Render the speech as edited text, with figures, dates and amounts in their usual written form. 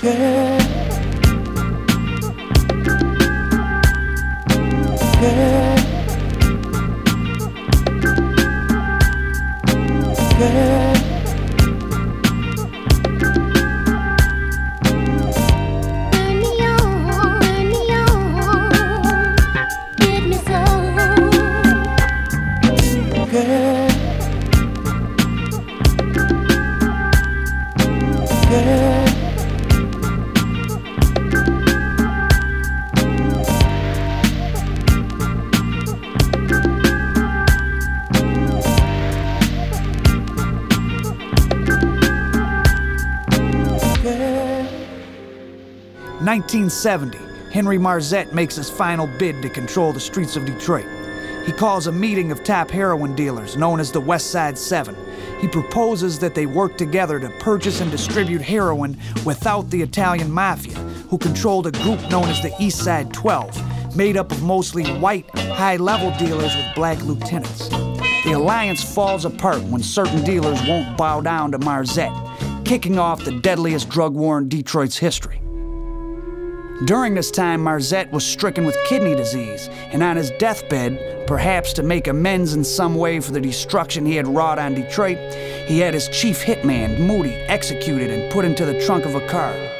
Yeah. Yeah. Yeah. Turn me on, get me so. Yeah. Yeah. Yeah. 1970, Henry Marzette makes his final bid to control the streets of Detroit. He calls a meeting of top heroin dealers known as the West Side Seven. He proposes that they work together to purchase and distribute heroin without the Italian Mafia, who controlled a group known as the East Side 12, made up of mostly white, high-level dealers with black lieutenants. The alliance falls apart when certain dealers won't bow down to Marzette, kicking off the deadliest drug war in Detroit's history. During this time, Marzette was stricken with kidney disease, and on his deathbed, perhaps to make amends in some way for the destruction he had wrought on Detroit, he had his chief hitman, Moody, executed and put into the trunk of a car.